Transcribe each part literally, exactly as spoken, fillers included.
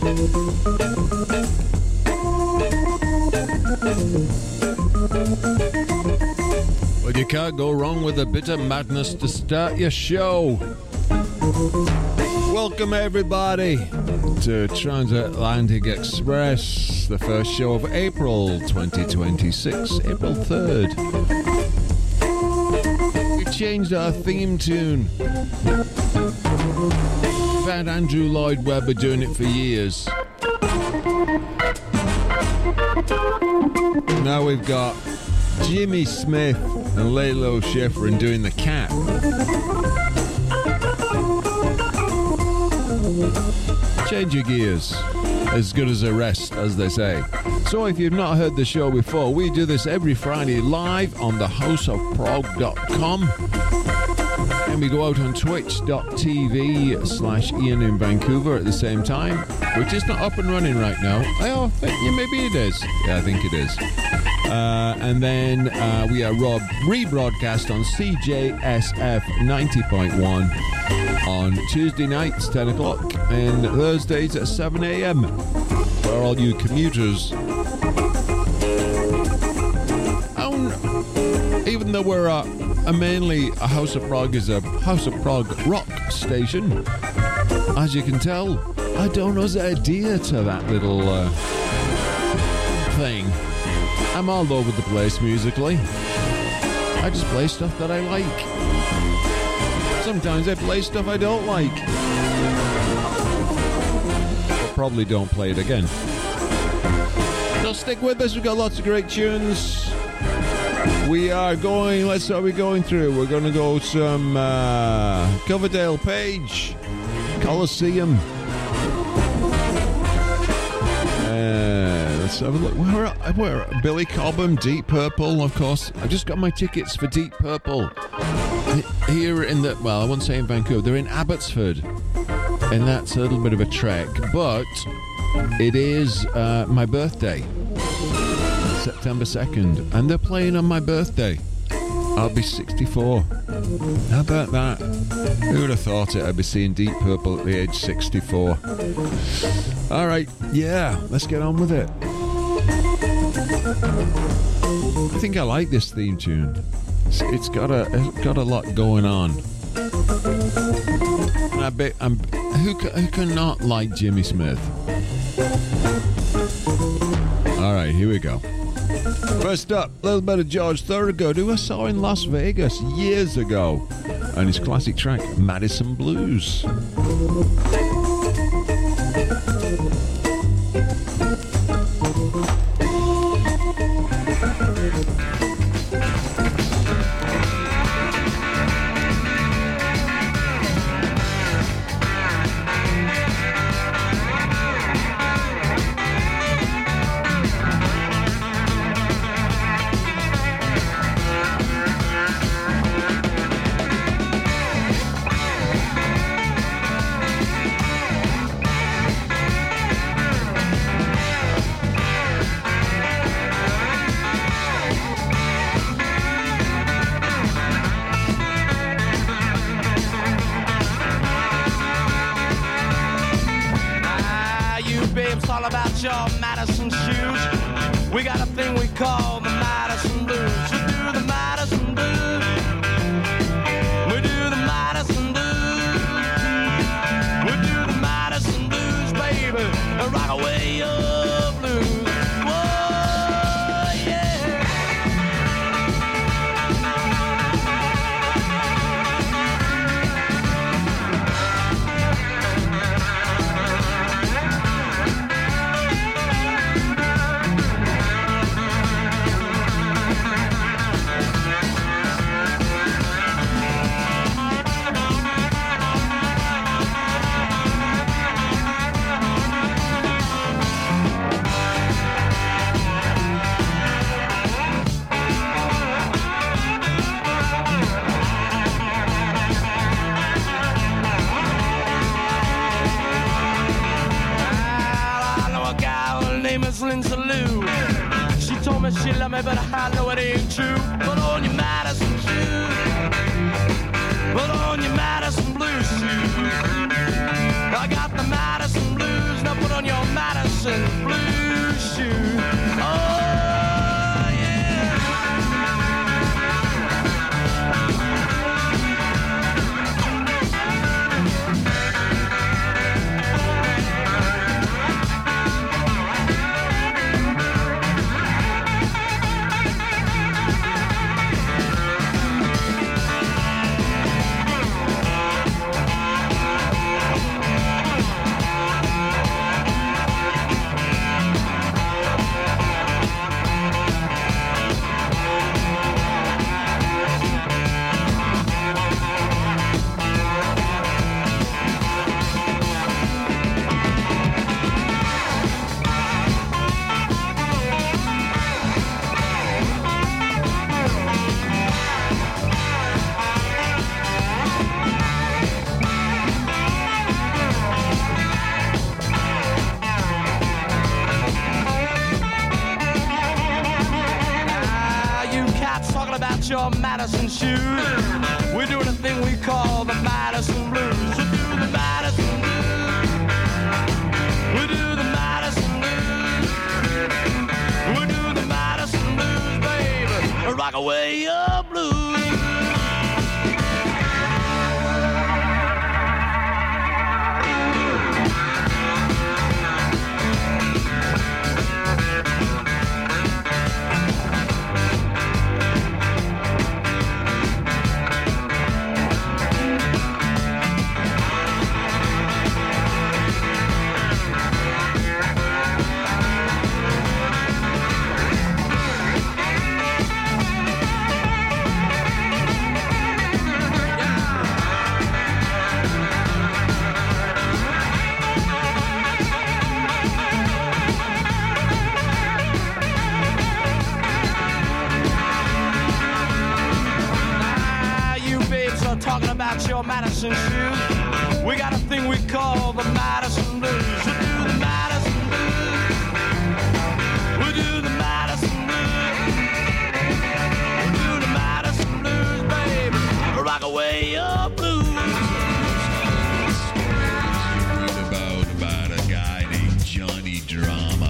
Well, you can't go wrong with a bit of madness to start your show. Welcome everybody to Transatlantic Express, the first show of April twenty twenty-six, April third. We changed our theme tune. We've had Andrew Lloyd Webber doing it for years. Now we've got Jimmy Smith and Lalo Schifrin doing the cat. Change your gears. As good as a rest, as they say. So if you've not heard the show before, we do this every Friday live on the house of prog dot com. And we go out on twitch dot t v slash Ian in Vancouver at the same time, which is not up and running right now. Oh, yeah, maybe it is. Yeah, I think it is. Uh, and then uh, we are rob- rebroadcast on C J S F ninety point one on Tuesday nights, ten o'clock, and Thursdays at seven a.m. for all you commuters. And even though we're uh, a mainly a House of Prog is a House of Prog rock station, as you can tell, I don't know the idea to that little uh, thing. I'm all over the place musically. I just play stuff that I like. Sometimes I play stuff I don't like. But probably don't play it again. So stick with us, we've got lots of great tunes. We are going, let's see what we're going through. We're going to go some uh, Coverdale Page, Colosseum. Uh, let's have a look. Where, where, Billy Cobham, Deep Purple, of course. I've just got my tickets for Deep Purple here in the, well, I won't say in Vancouver. They're in Abbotsford, and that's a little bit of a trek, but it is uh, my birthday, September second, and they're playing on my birthday. I'll be sixty-four. How about that? Who would have thought it? I'd be seeing Deep Purple at the age sixty-four. All right, yeah, let's get on with it. I think I like this theme tune. It's, it's got a it's got a lot going on. And I bet I'm who who can not like Jimmy Smith? All right, here we go. First up, a little bit of George Thorogood, who I saw in Las Vegas years ago, and his classic track, Madison Blues. I got the Madison Blues, now put on your about your Madison shoes. We're doing a thing we call the Madison Blues. We do the Madison Blues. We do the Madison Blues. We do the Madison Blues, baby. Rock away your blues. Talking about your Madison shoes. We got a thing we call the Madison Blues. We do the Madison Blues. We do the Madison Blues. We do the Madison Blues, baby. Rock away your blues. Read about, about a guy named Johnny Drama.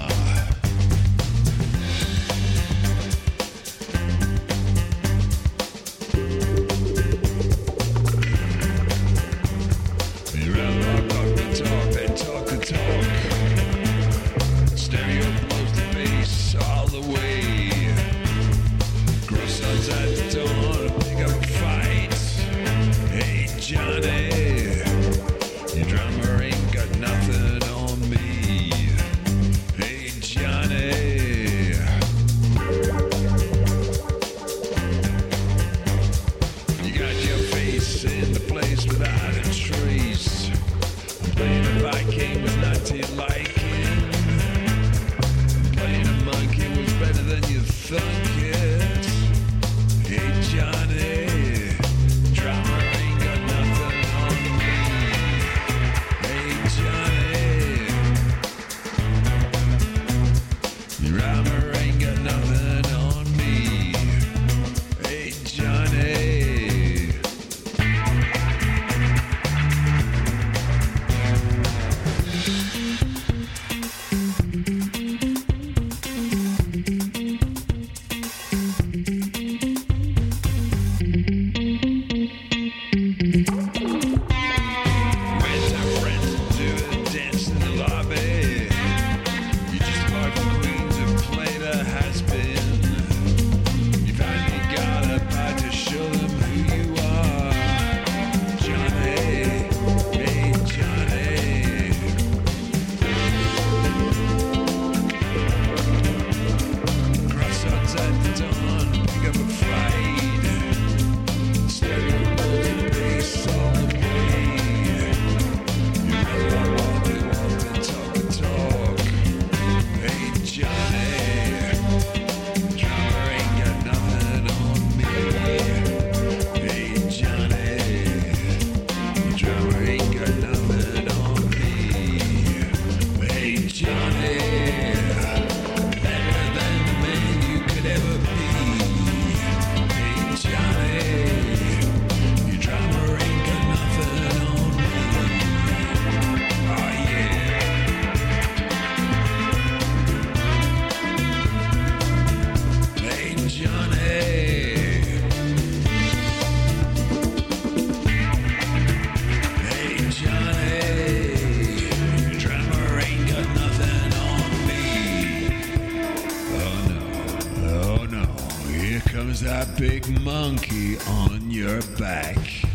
Big monkey on your back.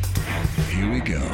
Here we go.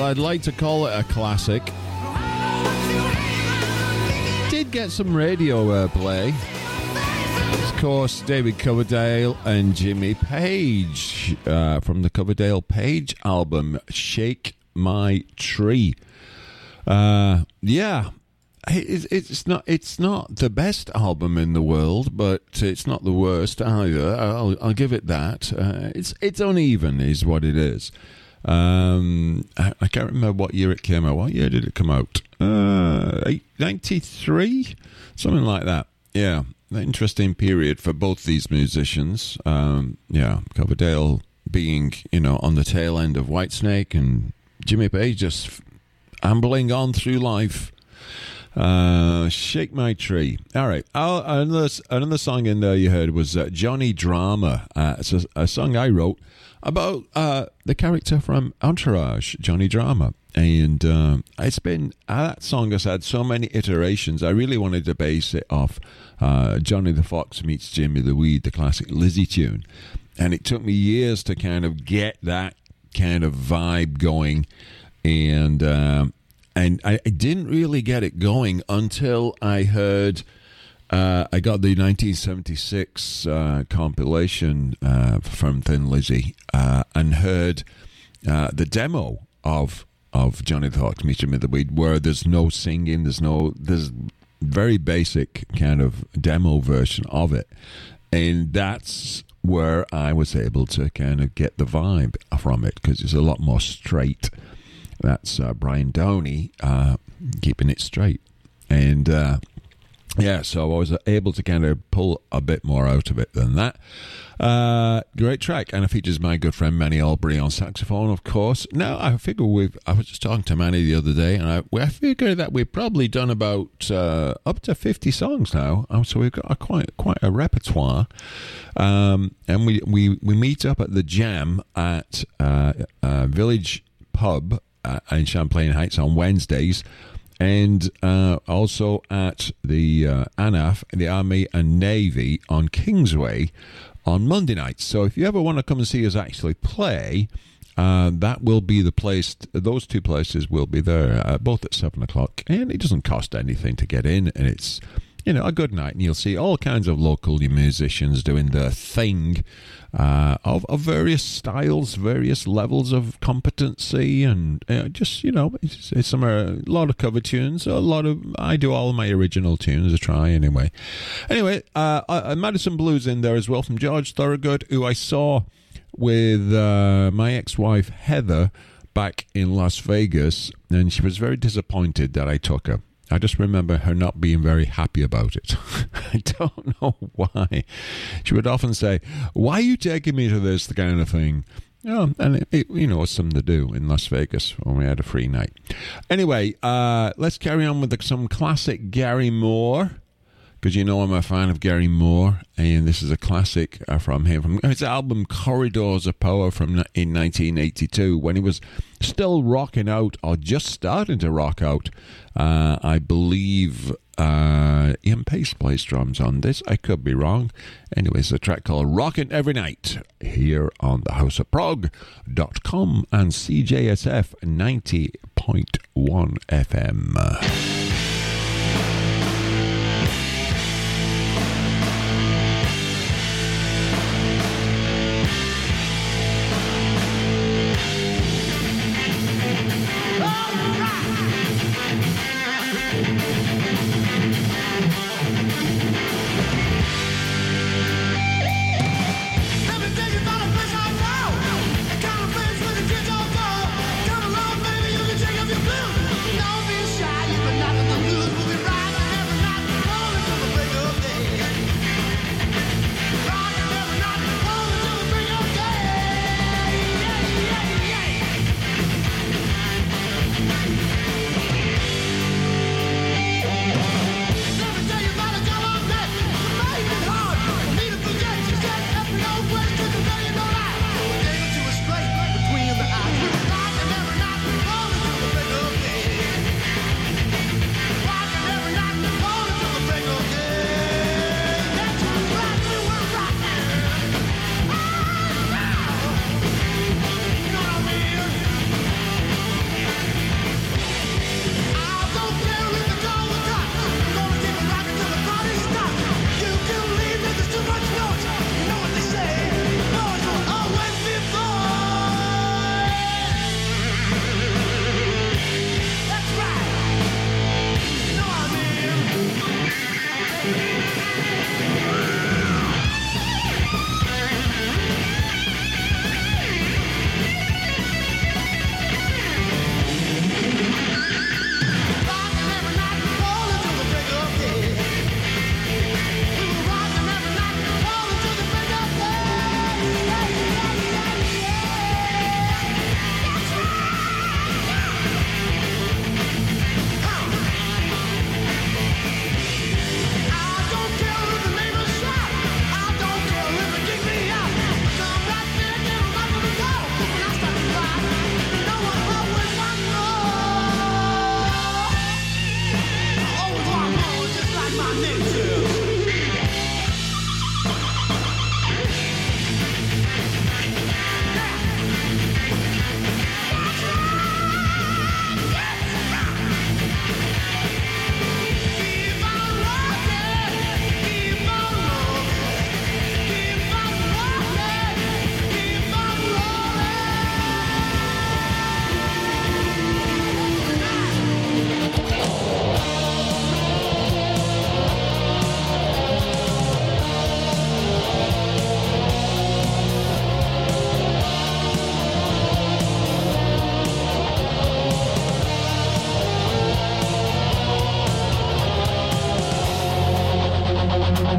I'd like to call it a classic. Did get some radio uh, play. Of course, David Coverdale and Jimmy Page uh, from the Coverdale Page album, Shake My Tree. Uh, yeah, it, it's not it's not the best album in the world, but it's not the worst either. I'll, I'll give it that. Uh, it's it's uneven, is what it is. Um, I, I can't remember what year it came out. What year did it come out? Uh, ninety-three, something like that. Yeah, an interesting period for both these musicians. Um, yeah, Coverdale being, you know, on the tail end of Whitesnake, and Jimmy Page just ambling on through life. Uh, Shake My Tree. All right. I'll, another, another song in there you heard was uh, Johnny Drama. Uh, it's a, a song I wrote about uh, the character from Entourage, Johnny Drama. And uh, it's been, uh, that song has had so many iterations. I really wanted to base it off uh, Johnny the Fox meets Jimmy the Weed, the classic Lizzie tune. And it took me years to kind of get that kind of vibe going. And uh, and I, I didn't really get it going until I heard, uh, I got the nineteen seventy-six uh, compilation uh, from Thin Lizzy uh, and heard uh, the demo of of Johnny the Fox meets Jimmy the Weed, where there's no singing, there's no, there's very basic kind of demo version of it. And that's where I was able to kind of get the vibe from it, because it's a lot more straight. That's uh, Brian Downey uh, keeping it straight. And uh, yeah, so I was able to kind of pull a bit more out of it than that. Uh, great track, and it features my good friend Manny Albury on saxophone, of course. Now, I figure we've, I was just talking to Manny the other day, and I, I figured that we've probably done about uh, up to fifty songs now, so we've got a quite quite a repertoire. Um, and we, we, we meet up at the Jam at uh, uh, Village Pub uh, in Champlain Heights on Wednesdays, and uh, also at the uh, A N A F, the Army and Navy on Kingsway on Monday nights. So if you ever want to come and see us actually play, uh, that will be the place. Those two places will be there, uh, both at seven o'clock, and it doesn't cost anything to get in, and it's, you know, a good night, and you'll see all kinds of local musicians doing their thing, uh, of, of various styles, various levels of competency, and uh, just, you know, it's, it's some, a lot of cover tunes, a lot of, I do all of my original tunes, I try anyway. Anyway, uh, uh, Madison Blues in there as well from George Thorogood, who I saw with uh, my ex-wife Heather back in Las Vegas, and she was very disappointed that I took her. I just remember her not being very happy about it. I don't know why. She would often say, "Why are you taking me to this kind of thing?" Oh, and it, it, you know, it's something to do in Las Vegas when we had a free night. Anyway, uh, let's carry on with the, some classic Gary Moore, because you know I'm a fan of Gary Moore, and this is a classic uh, from him, from his album Corridors of Power from in nineteen eighty-two, when he was still rocking out, or just starting to rock out. Uh, I believe uh, Ian Pace plays drums on this. I could be wrong. Anyway, it's a track called Rockin' Every Night here on the house of prog dot com and C J S F ninety point one F M. Don't be shy, you can knock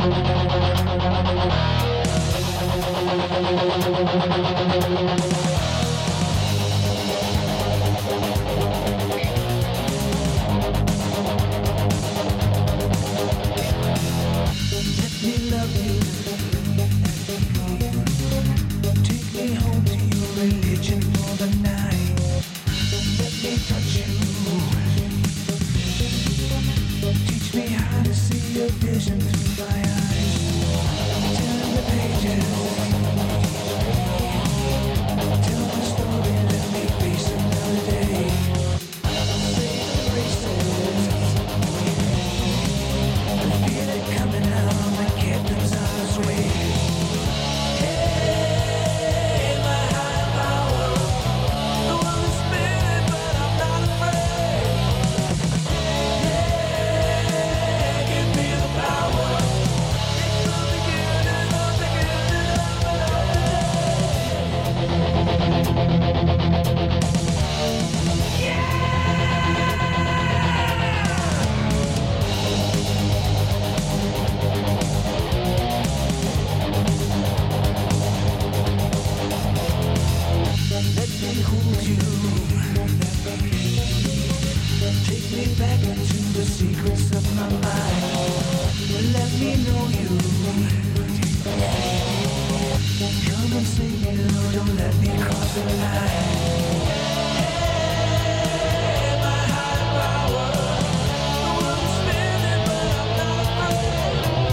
Come and sing it, don't let me cross the line.